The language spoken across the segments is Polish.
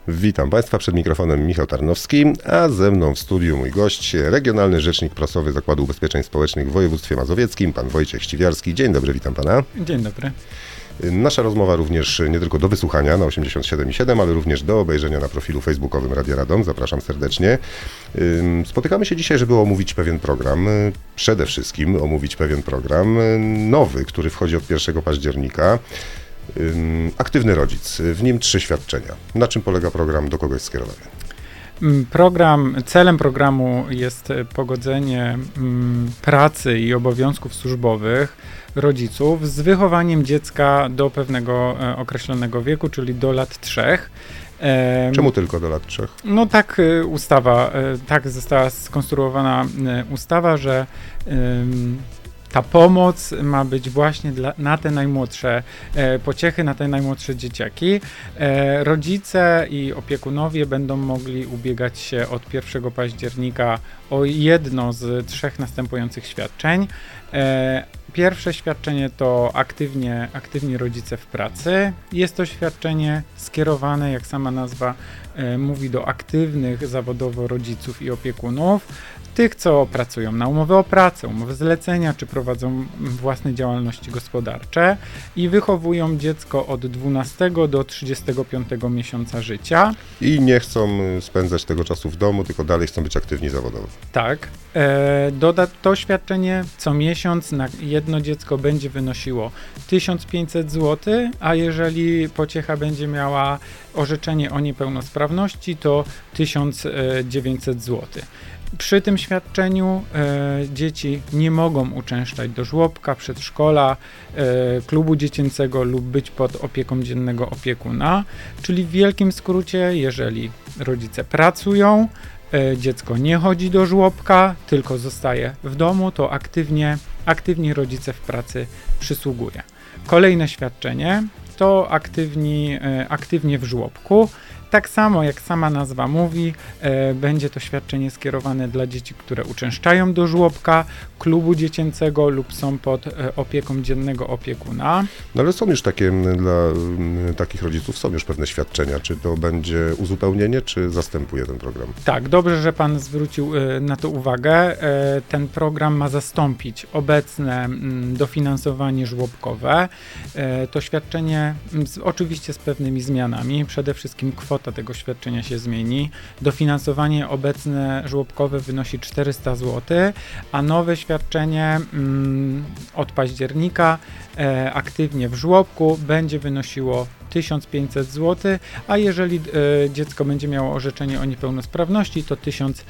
Witam Państwa, przed mikrofonem Michał Tarnowski, a ze mną w studiu mój gość, regionalny rzecznik prasowy Zakładu Ubezpieczeń Społecznych w województwie mazowieckim, pan Wojciech Ściwiarski. Dzień dobry, witam pana. Dzień dobry. Nasza rozmowa również nie tylko do wysłuchania na 87,7, ale również do obejrzenia na profilu facebookowym Radia Radom. Zapraszam serdecznie. Spotykamy się dzisiaj, żeby omówić pewien program. Przede wszystkim omówić pewien program nowy, który wchodzi od 1 października. Aktywny rodzic, w nim 3 świadczenia. Na czym polega program, do kogo jest skierowany? Celem programu jest pogodzenie pracy i obowiązków służbowych rodziców z wychowaniem dziecka do pewnego określonego wieku, czyli do lat 3. Czemu tylko do lat 3? No tak tak została skonstruowana ustawa, że ta pomoc ma być właśnie na te najmłodsze pociechy, na te najmłodsze dzieciaki. Rodzice i opiekunowie będą mogli ubiegać się od 1 października o jedno z 3 następujących świadczeń. Pierwsze świadczenie to aktywni rodzice w pracy. Jest to świadczenie skierowane, jak sama nazwa mówi, do aktywnych zawodowo rodziców i opiekunów. Tych, co pracują na umowę o pracę, umowę zlecenia, czy prowadzą własne działalności gospodarcze i wychowują dziecko od 12 do 35 miesiąca życia. I nie chcą spędzać tego czasu w domu, tylko dalej chcą być aktywni zawodowo. Tak. To świadczenie co miesiąc na jedno dziecko będzie wynosiło 1500 zł, a jeżeli pociecha będzie miała orzeczenie o niepełnosprawności, to 1900 zł. Przy tym świadczeniu dzieci nie mogą uczęszczać do żłobka, przedszkola, klubu dziecięcego lub być pod opieką dziennego opiekuna, czyli w wielkim skrócie, jeżeli rodzice pracują, dziecko nie chodzi do żłobka, tylko zostaje w domu, to aktywni rodzice w pracy przysługuje. Kolejne świadczenie to aktywnie w żłobku. Tak samo jak sama nazwa mówi, będzie to świadczenie skierowane dla dzieci, które uczęszczają do żłobka, klubu dziecięcego lub są pod opieką dziennego opiekuna. No ale są już dla takich rodziców są już pewne świadczenia. Czy to będzie uzupełnienie, czy zastępuje ten program? Tak, dobrze, że pan zwrócił na to uwagę. Ten program ma zastąpić obecne dofinansowanie żłobkowe. To świadczenie oczywiście z pewnymi zmianami. Przede wszystkim kwota tego świadczenia się zmieni. Dofinansowanie obecne żłobkowe wynosi 400 zł, a nowe świadczenie od października aktywnie w żłobku będzie wynosiło 1500 zł, a jeżeli dziecko będzie miało orzeczenie o niepełnosprawności, to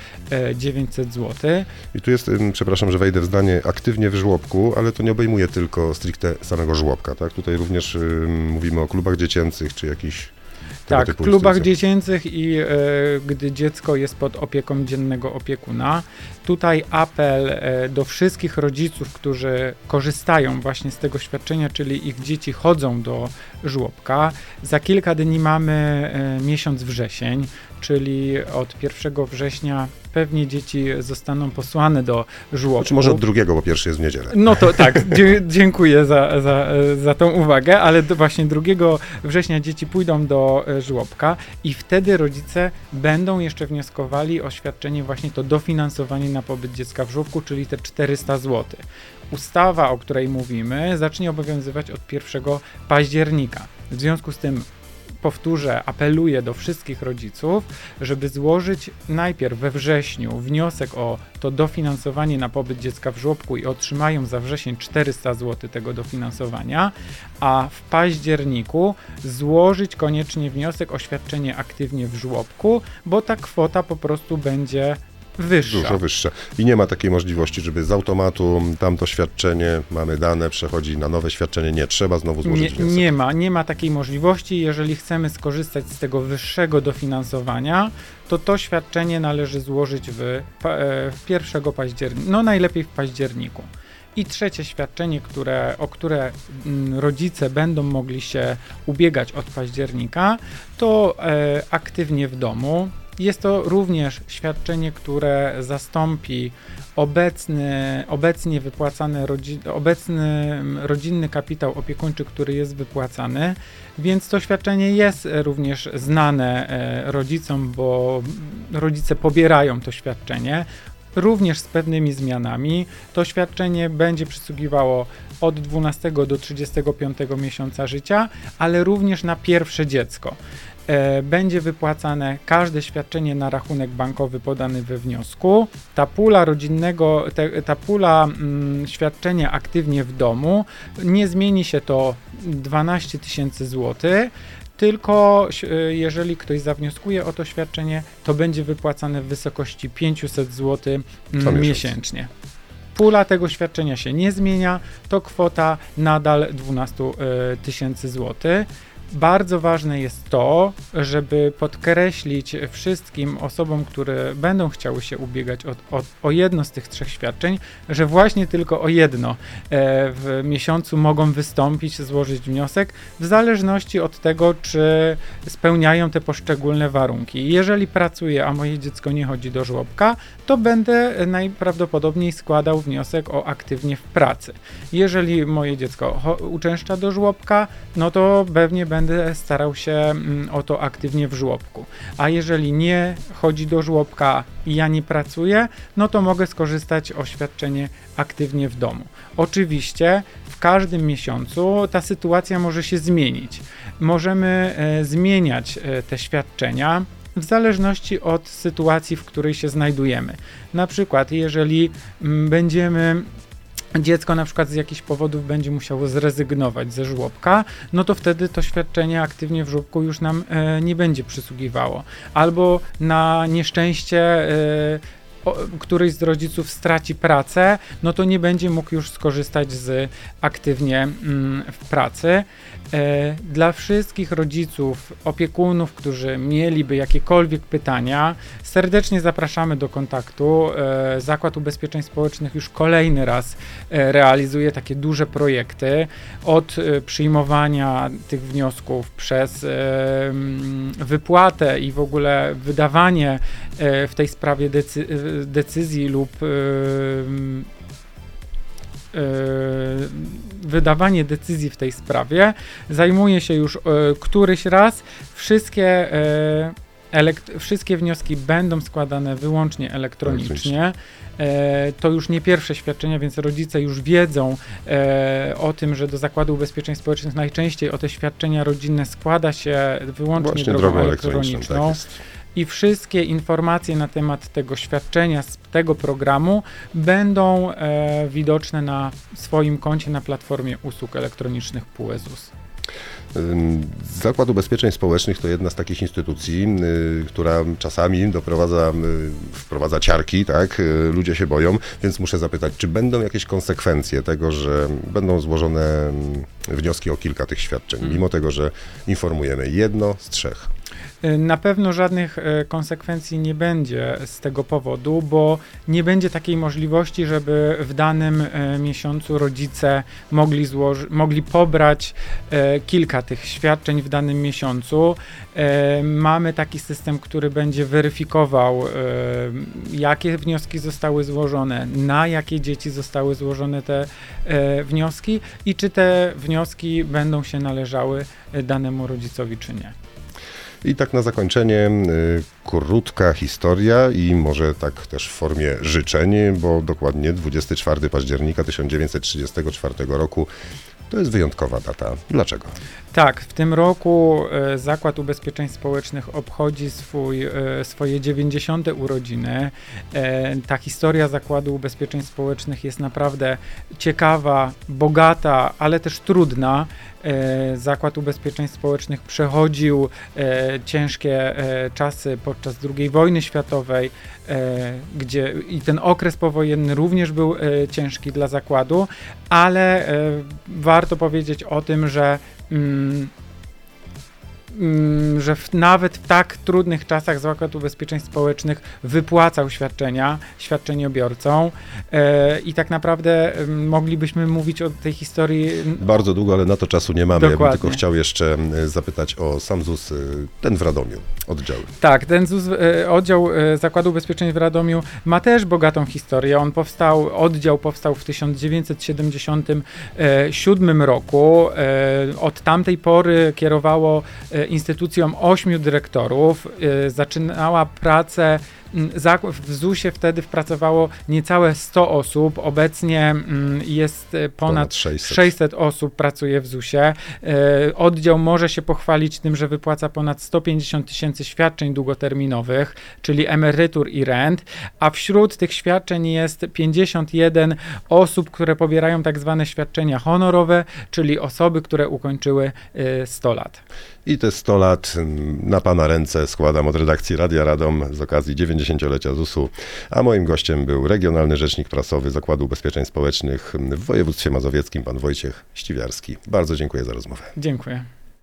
1900 zł. I tu jest, przepraszam, że wejdę w zdanie, aktywnie w żłobku, ale to nie obejmuje tylko stricte samego żłobka, tak? Tutaj również mówimy o klubach dziecięcych, czy jakichś tak, w klubach dziecięcych i gdy dziecko jest pod opieką dziennego opiekuna. Tutaj apel do wszystkich rodziców, którzy korzystają właśnie z tego świadczenia, czyli ich dzieci chodzą do żłobka. Za kilka dni mamy miesiąc wrzesień, czyli od 1 września pewnie dzieci zostaną posłane do żłobku. Czy może od 2, bo 1 jest w niedzielę. No to tak, dziękuję za tą uwagę, ale właśnie 2 września dzieci pójdą do żłobka i wtedy rodzice będą jeszcze wnioskowali o świadczenie właśnie to dofinansowanie na pobyt dziecka w żłobku, czyli te 400 zł. Ustawa, o której mówimy, zacznie obowiązywać od 1 października. W związku z tym powtórzę, apeluję do wszystkich rodziców, żeby złożyć najpierw we wrześniu wniosek o to dofinansowanie na pobyt dziecka w żłobku i otrzymają za wrzesień 400 zł tego dofinansowania, a w październiku złożyć koniecznie wniosek o świadczenie aktywnie w żłobku, bo ta kwota po prostu będzie wyższa. Dużo wyższa. I nie ma takiej możliwości, żeby z automatu tamto świadczenie, mamy dane, przechodzi na nowe świadczenie, nie trzeba znowu złożyć wniosek. Nie ma takiej możliwości. Jeżeli chcemy skorzystać z tego wyższego dofinansowania, to świadczenie należy złożyć w 1 października, no najlepiej w październiku. I trzecie świadczenie, o które rodzice będą mogli się ubiegać od października, to aktywnie w domu. Jest to również świadczenie, które zastąpi obecnie wypłacany obecny rodzinny kapitał opiekuńczy, który jest wypłacany, więc to świadczenie jest również znane rodzicom, bo rodzice pobierają to świadczenie. Również z pewnymi zmianami. To świadczenie będzie przysługiwało od 12 do 35 miesiąca życia, ale również na pierwsze dziecko. Będzie wypłacane każde świadczenie na rachunek bankowy podany we wniosku. Ta pula świadczenia aktywnie w domu, nie zmieni się to 12 000 złotych, tylko jeżeli ktoś zawnioskuje o to świadczenie, to będzie wypłacane w wysokości 500 zł miesięcznie. Pula tego świadczenia się nie zmienia, to kwota nadal 12 000 złotych. Bardzo ważne jest to, żeby podkreślić wszystkim osobom, które będą chciały się ubiegać o jedno z tych 3 świadczeń, że właśnie tylko o jedno w miesiącu mogą wystąpić, złożyć wniosek, w zależności od tego, czy spełniają te poszczególne warunki. Jeżeli pracuję, a moje dziecko nie chodzi do żłobka, to będę najprawdopodobniej składał wniosek o aktywnie w pracy. Jeżeli moje dziecko uczęszcza do żłobka, no to pewnie będę starał się o to aktywnie w żłobku. A jeżeli nie chodzi do żłobka i ja nie pracuję, no to mogę skorzystać o świadczenie aktywnie w domu. Oczywiście w każdym miesiącu ta sytuacja może się zmienić. Możemy zmieniać te świadczenia w zależności od sytuacji, w której się znajdujemy. Na przykład, jeżeli dziecko na przykład z jakichś powodów będzie musiało zrezygnować ze żłobka, no to wtedy to świadczenie aktywnie w żłobku już nam nie będzie przysługiwało. Albo na nieszczęście któryś z rodziców straci pracę, no to nie będzie mógł już skorzystać z aktywnie w pracy. Dla wszystkich rodziców, opiekunów, którzy mieliby jakiekolwiek pytania, serdecznie zapraszamy do kontaktu. Zakład Ubezpieczeń Społecznych już kolejny raz realizuje takie duże projekty, od przyjmowania tych wniosków przez wypłatę i w ogóle wydawanie w tej sprawie decyzji lub wydawanie decyzji w tej sprawie. Zajmuje się już któryś raz. Wszystkie wnioski będą składane wyłącznie elektronicznie. To już nie pierwsze świadczenia, więc rodzice już wiedzą o tym, że do Zakładu Ubezpieczeń Społecznych najczęściej o te świadczenia rodzinne składa się wyłącznie drogą elektroniczną. Tak jest. I wszystkie informacje na temat tego świadczenia z tego programu będą widoczne na swoim koncie na platformie usług elektronicznych PUE ZUS. Zakład Ubezpieczeń Społecznych to jedna z takich instytucji, która czasami wprowadza ciarki, tak? Ludzie się boją, więc muszę zapytać, czy będą jakieś konsekwencje tego, że będą złożone wnioski o kilka tych świadczeń, mimo tego, że informujemy jedno z 3? Na pewno żadnych konsekwencji nie będzie z tego powodu, bo nie będzie takiej możliwości, żeby w danym miesiącu rodzice mogli pobrać kilka tych świadczeń w danym miesiącu. Mamy taki system, który będzie weryfikował, jakie wnioski zostały złożone, na jakie dzieci zostały złożone te wnioski i czy te wnioski będą się należały danemu rodzicowi, czy nie. I tak na zakończenie krótka historia i może tak też w formie życzeń, bo dokładnie 24 października 1934 roku to jest wyjątkowa data. Dlaczego? Tak, w tym roku Zakład Ubezpieczeń Społecznych obchodzi swoje 90. urodziny. Ta historia Zakładu Ubezpieczeń Społecznych jest naprawdę ciekawa, bogata, ale też trudna. Zakład Ubezpieczeń Społecznych przechodził ciężkie czasy podczas II wojny światowej, gdzie i ten okres powojenny również był ciężki dla zakładu, ale warto powiedzieć o tym, że że nawet w tak trudnych czasach Zakład Ubezpieczeń Społecznych wypłacał świadczenia świadczeniobiorcom i tak naprawdę moglibyśmy mówić o tej historii Bardzo długo, ale na to czasu nie mamy. Ja bym Dokładnie. tylko chciał jeszcze zapytać o sam ZUS, ten w Radomiu, oddział. Tak, ten oddział Zakładu Ubezpieczeń w Radomiu ma też bogatą historię. Oddział powstał w 1977 roku. Od tamtej pory kierowało instytucją 8 dyrektorów. Zaczynała pracę w ZUS-ie wtedy pracowało niecałe 100 osób. Obecnie jest ponad 600 osób pracuje w ZUS-ie. Oddział może się pochwalić tym, że wypłaca ponad 150 000 świadczeń długoterminowych, czyli emerytur i rent, a wśród tych świadczeń jest 51 osób, które pobierają tak zwane świadczenia honorowe, czyli osoby, które ukończyły 100 lat. I te 100 lat na pana ręce składam od redakcji Radia Radom z okazji 90-lecia ZUS-u, a moim gościem był regionalny rzecznik prasowy Zakładu Ubezpieczeń Społecznych w województwie mazowieckim, pan Wojciech Ściwiarski. Bardzo dziękuję za rozmowę. Dziękuję.